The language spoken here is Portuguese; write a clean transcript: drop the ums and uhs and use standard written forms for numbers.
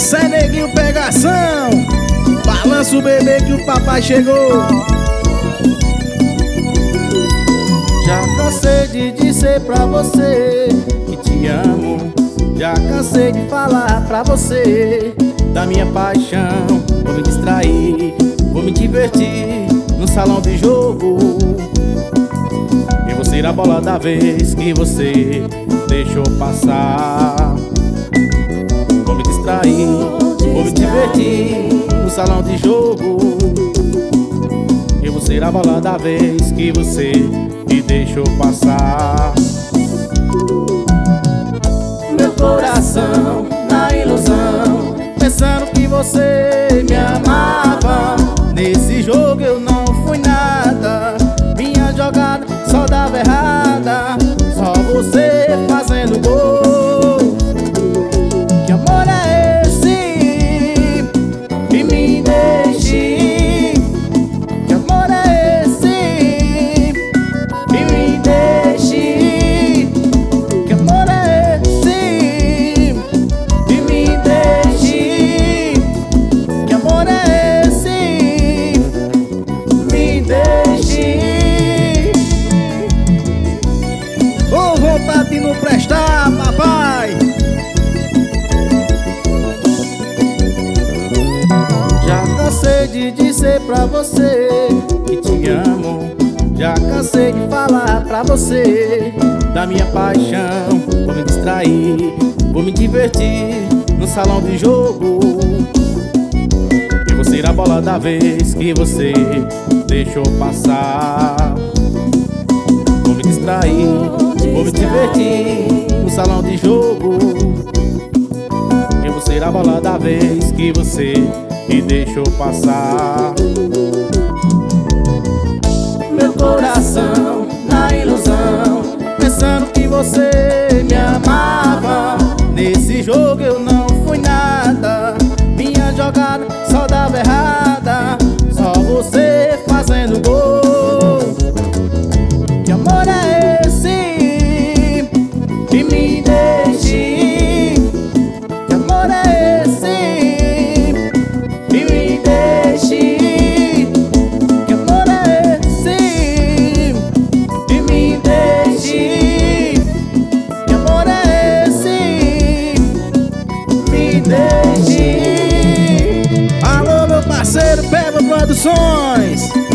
Sai, neguinho, pegação. Balança o bebê que o papai chegou. Já cansei de dizer pra você que te amo. Já cansei de falar pra você da minha paixão. Vou me distrair, vou me divertir no salão de jogo. E vou ser a bola da vez que você deixou passar. Vou me distrair, vou me divertir no salão de jogo. Eu vou ser a bola da vez que você me deixou passar. Meu coração na ilusão, pensando que você me amava. Nesse jogo eu não fui nada, minha jogada só dava errada. Só você fazendo gol. Que amor é esse que me deixe? Que amor é esse que me deixe? Que amor é esse que me deixe? Que amor é esse? Me deixe. Ô, vontade de não prestar, papai. Já cansei de dizer pra você que te amo. Já cansei de falar pra você da minha paixão. Vou me distrair, vou me divertir no salão de jogo. E vou ser a bola da vez que você deixou passar. Vou me distrair, vou me divertir no salão de jogo. Eu vou ser a bola da vez que você me deixou passar. Meu coração na ilusão, pensando que você me amava. Nesse jogo eu não fui nada, minha jogada só dava errada. Só você fazendo gol. Que amor é esse que me deixe? Que amor é esse que me deixe? Que amor é esse que me deixe? Que amor é esse? Me deixe. Alô, meu parceiro Peba Produções.